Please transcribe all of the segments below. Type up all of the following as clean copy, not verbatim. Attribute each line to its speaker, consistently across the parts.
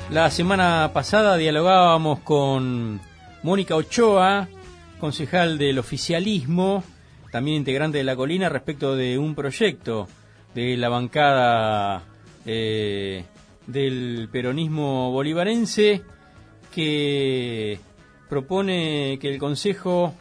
Speaker 1: La semana pasada dialogábamos con Mónica Ochoa, concejal del oficialismo, también integrante de La Colina, respecto de un proyecto de la bancada del peronismo bolivarense que propone que el Consejo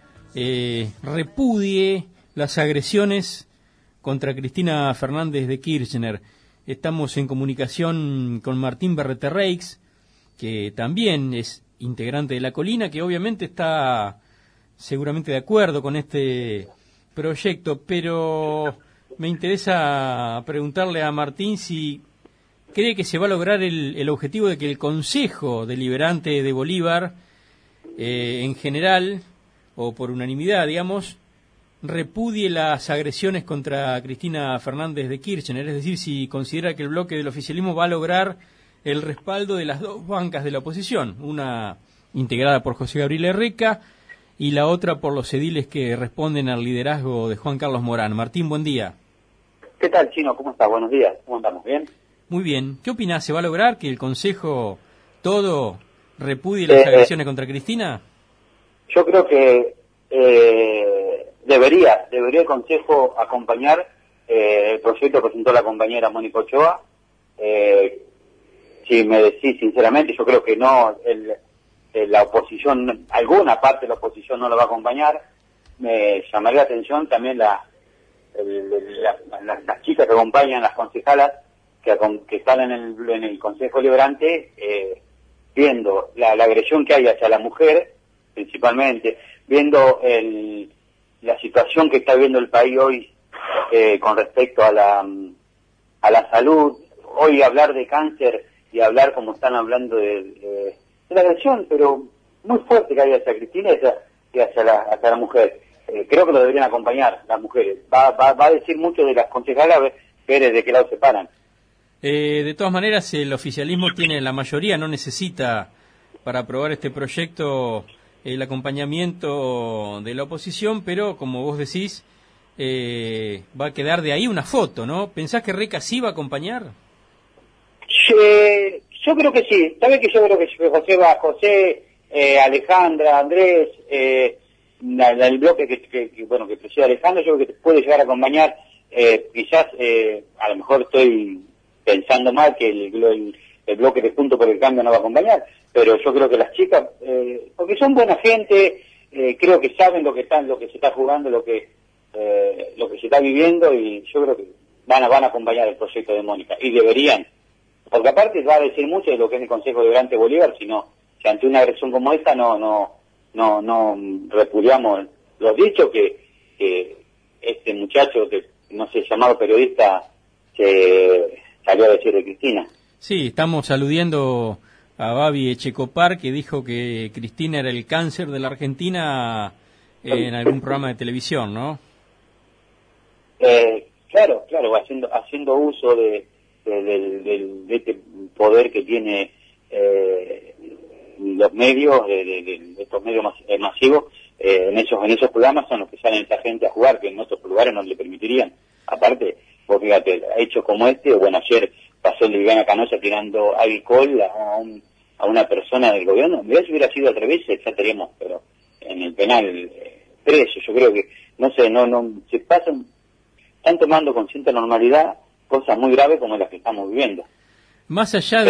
Speaker 1: repudie las agresiones contra Cristina Fernández de Kirchner. Estamos en comunicación con Martín Berreterreix, que también es integrante de La Colina, que obviamente está seguramente de acuerdo con este proyecto, pero me interesa preguntarle a Martín si cree que se va a lograr el objetivo de que el Consejo Deliberante de Bolívar, en general, o por unanimidad, digamos, repudie las agresiones contra Cristina Fernández de Kirchner, es decir, si considera que el bloque del oficialismo va a lograr el respaldo de las dos bancas de la oposición, una integrada por José Gabriel Erreca y la otra por los ediles que responden al liderazgo de Juan Carlos Morán. Martín, buen día.
Speaker 2: ¿Qué tal, Chino? ¿Cómo estás? Buenos días. ¿Cómo andamos? ¿Bien?
Speaker 1: Muy bien. ¿Qué opinás? ¿Se va a lograr que el Consejo todo repudie las agresiones contra Cristina?
Speaker 2: Yo creo que debería el Consejo acompañar el proyecto que presentó la compañera Mónica Ochoa. Si me decís sinceramente, yo creo que no, la oposición, alguna parte de la oposición no lo va a acompañar. Me llamaría la atención también las chicas que acompañan, las concejalas que están en el Consejo Liberante, viendo la agresión que hay hacia la mujer, principalmente, viendo la situación que está viviendo el país hoy con respecto a la salud. Hoy hablar de cáncer y hablar como están hablando de la agresión, pero muy fuerte que hay hacia Cristina y hacia la mujer. Creo que lo deberían acompañar las mujeres. Va a decir mucho de las concejalas, ver de qué lado se paran.
Speaker 1: De todas maneras, el oficialismo tiene la mayoría, no necesita para aprobar este proyecto el acompañamiento de la oposición, pero como vos decís, va a quedar de ahí una foto, ¿no? ¿Pensás que Erreca sí va a acompañar?
Speaker 2: Yo creo que sí. ¿Sabés que yo creo que José, Alejandra, Andrés, el bloque que preside Alejandro, yo creo que puede llegar a acompañar. Quizás, a lo mejor estoy pensando mal que el bloque de Juntos por el Cambio no va a acompañar, pero yo creo que las chicas, porque son buena gente, creo que saben lo que se está jugando, lo que se está viviendo, y yo creo que van a acompañar el proyecto de Mónica, y deberían, porque aparte va a decir mucho de lo que es el Consejo Deliberante de Bolívar, si ante una agresión como esta no repudiamos los dichos que este muchacho que no sé, llamado periodista, que salió a decir de Cristina.
Speaker 1: Sí, estamos aludiendo a Babi Echecopar, que dijo que Cristina era el cáncer de la Argentina en algún programa de televisión, ¿no?
Speaker 2: Claro, haciendo uso de este poder que tiene los medios, de estos medios masivos, en esos programas son los que salen esta gente a jugar, que en otros lugares no le permitirían. Aparte, vos fíjate, hechos como este, bueno, ayer pasó Liliana Canosa tirando alcohol a una persona del gobierno. Si hubiera sido al revés, ya estaríamos, pero en el penal preso. Yo creo que, no se están tomando con cierta normalidad cosas muy graves como las que estamos viviendo.
Speaker 1: Más allá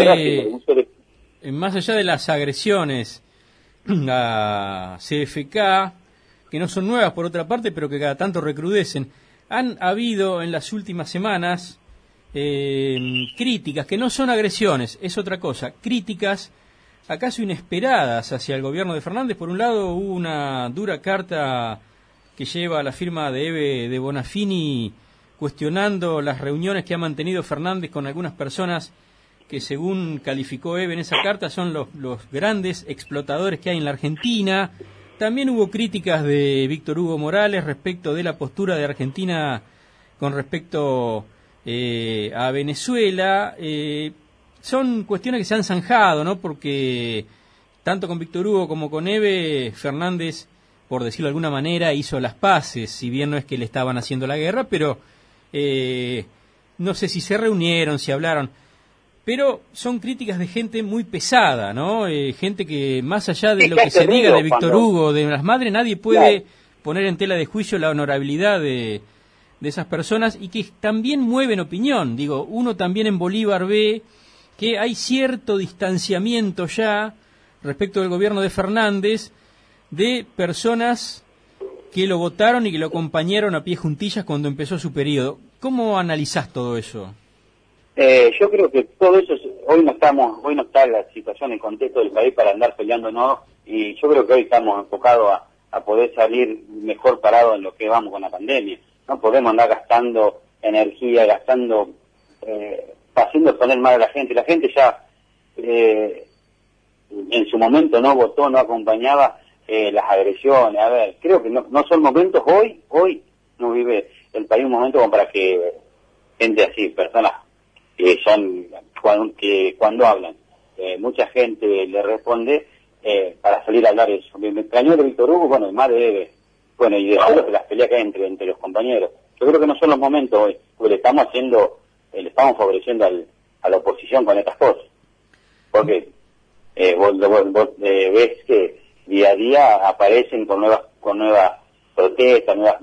Speaker 1: de las agresiones a CFK, que no son nuevas por otra parte, pero que cada tanto recrudecen, han habido en las últimas semanas críticas, que no son agresiones, es otra cosa, críticas acaso inesperadas hacia el gobierno de Fernández. Por un lado, hubo una dura carta que lleva la firma de Eve de Bonafini cuestionando las reuniones que ha mantenido Fernández con algunas personas que, según calificó Eve en esa carta, son los grandes explotadores que hay en la Argentina. También hubo críticas de Víctor Hugo Morales respecto de la postura de Argentina con respecto a Venezuela. Son cuestiones que se han zanjado, ¿no? Porque tanto con Víctor Hugo como con Eve, Fernández, por decirlo de alguna manera, hizo las paces, si bien no es que le estaban haciendo la guerra, pero no sé si se reunieron, si hablaron. pero son críticas de gente muy pesada, ¿no? Gente que más allá de lo que se diga de Víctor Hugo, de las madres, nadie puede poner en tela de juicio la honorabilidad de esas personas y que también mueven opinión. Digo, uno también en Bolívar ve que hay cierto distanciamiento ya respecto del gobierno de Fernández de personas que lo votaron y que lo acompañaron a pie juntillas cuando empezó su periodo. ¿Cómo analizás todo eso?
Speaker 2: Yo creo que todo eso, hoy no está la situación, el contexto del país para andar peleando, no, y yo creo que hoy estamos enfocados a poder salir mejor parados en lo que vamos con la pandemia. No podemos andar gastando energía, haciendo poner mal a la gente. La gente ya en su momento no votó, no acompañaba las agresiones. A ver, creo que no son momentos, hoy no vive el país un momento como para que gente así, personas que son, que cuando hablan, mucha gente le responde para salir a hablar eso. Me extrañó de Víctor Hugo, bueno, más de y de las peleas que hay entre los compañeros. Yo creo que no son los momentos hoy, porque le estamos favoreciendo a la oposición con estas cosas. Porque vos ves que día a día aparecen con nuevas protestas, nuevas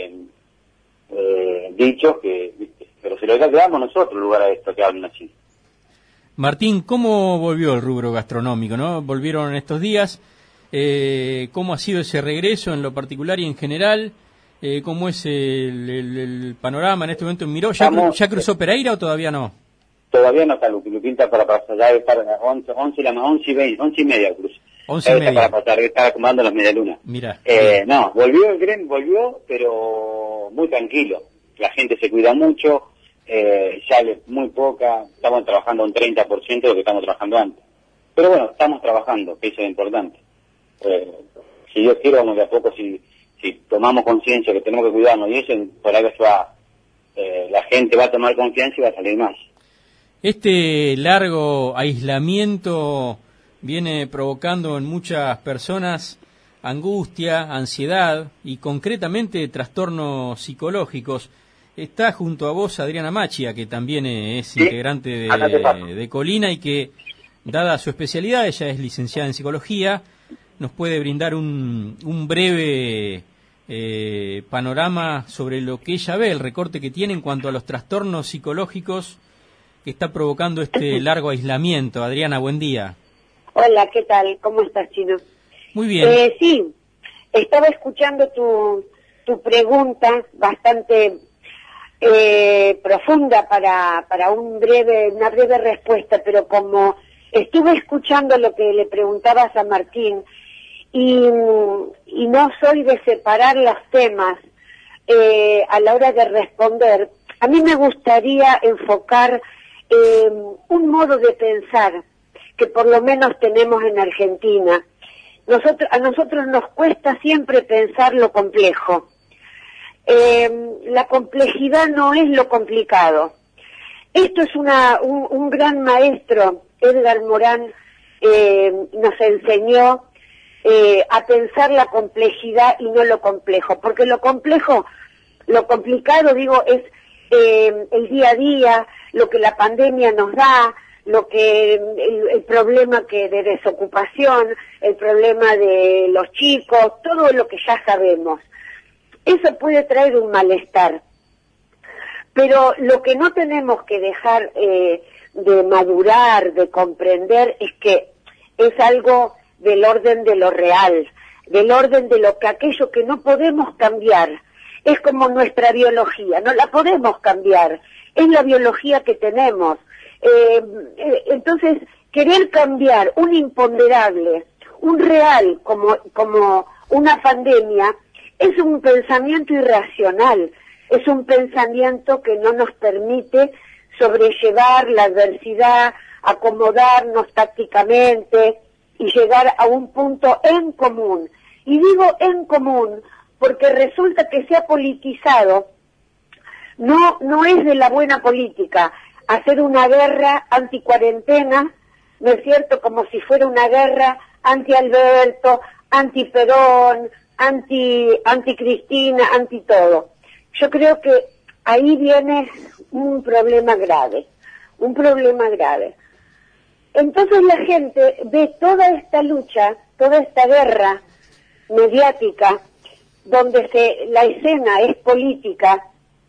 Speaker 2: dichos pero se lo quedamos nosotros en lugar a esto que hablan así.
Speaker 1: Martín, ¿cómo volvió el rubro gastronómico, no? Volvieron estos días. ¿Cómo ha sido ese regreso en lo particular y en general? ¿Cómo es el panorama en este momento en Miró? ¿Ya cruzó Pereira o todavía no?
Speaker 2: Todavía no está, Luqui pinta para pasar, ya está 11 y media cruz.
Speaker 1: 11 y media.
Speaker 2: Para pasar, está acomodando las medialunas.
Speaker 1: Mira.
Speaker 2: No, volvió el Grem, pero muy tranquilo. La gente se cuida mucho, ya muy poca, estamos trabajando un 30% de lo que estamos trabajando antes. Pero bueno, estamos trabajando, que eso es importante. Si Dios quiere, vamos de a poco, si tomamos conciencia que tenemos que cuidarnos y eso, por ahí la gente va a tomar confianza y va a salir más.
Speaker 1: Este largo aislamiento viene provocando en muchas personas angustia, ansiedad y concretamente trastornos psicológicos. Está junto a vos Adriana Machia, que también es integrante de Colina y que, dada su especialidad, ella es licenciada en psicología, nos puede brindar un breve panorama sobre lo que ella ve, el recorte que tiene en cuanto a los trastornos psicológicos que está provocando este largo aislamiento. Adriana, buen día.
Speaker 3: Hola, ¿qué tal? ¿Cómo estás, Chino?
Speaker 1: Muy bien.
Speaker 3: Sí, estaba escuchando tu pregunta bastante profunda para una breve respuesta, pero como estuve escuchando lo que le preguntabas a Martín y no soy de separar los temas a la hora de responder, a mí me gustaría enfocar un modo de pensar que por lo menos tenemos en Argentina. A nosotros nos cuesta siempre pensar lo complejo. La complejidad no es lo complicado. Esto es un gran maestro, Edgar Morán, nos enseñó a pensar la complejidad y no lo complejo, porque lo complicado, digo, es el día a día, lo que la pandemia nos da, el problema de desocupación, el problema de los chicos, todo lo que ya sabemos. Eso puede traer un malestar. Pero lo que no tenemos que dejar de madurar, de comprender, es que es algo del orden de lo real, del orden de aquello que no podemos cambiar. Es como nuestra biología, no la podemos cambiar, es la biología que tenemos. Entonces, querer cambiar un imponderable, un real como una pandemia, es un pensamiento irracional, es un pensamiento que no nos permite sobrellevar la adversidad, acomodarnos tácticamente y llegar a un punto en común. Y digo en común porque resulta que se ha politizado, no es de la buena política hacer una guerra anticuarentena, ¿no es cierto?, como si fuera una guerra anti-Alberto, anti-Perón, anti-Cristina, anti-todo. Yo creo que ahí viene un problema grave, un problema grave. Entonces la gente ve toda esta lucha, toda esta guerra mediática, donde la escena es política,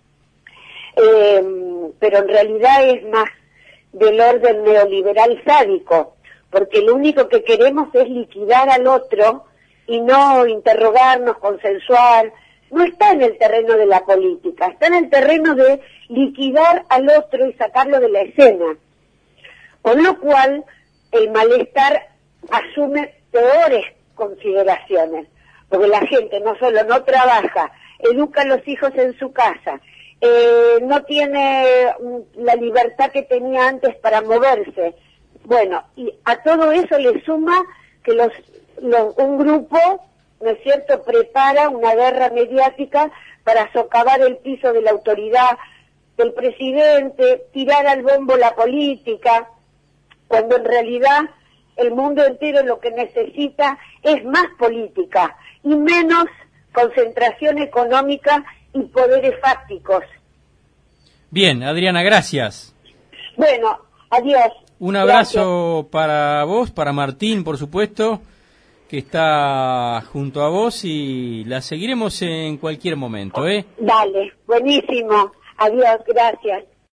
Speaker 3: pero en realidad es más del orden neoliberal sádico, porque lo único que queremos es liquidar al otro y no interrogarnos, consensuar. No está en el terreno de la política, está en el terreno de liquidar al otro y sacarlo de la escena. Con lo cual, el malestar asume peores consideraciones, porque la gente no solo no trabaja, educa a los hijos en su casa, no tiene la libertad que tenía antes para moverse. Bueno, y a todo eso le suma que un grupo, ¿no es cierto?, prepara una guerra mediática para socavar el piso de la autoridad del presidente, tirar al bombo la política, cuando en realidad el mundo entero lo que necesita es más política y menos concentración económica y poderes fácticos.
Speaker 1: Bien, Adriana, gracias.
Speaker 3: Bueno, adiós.
Speaker 1: Un abrazo para vos, para Martín, por supuesto, que está junto a vos, y la seguiremos en cualquier momento, ¿eh?
Speaker 3: Dale, buenísimo. Adiós, gracias.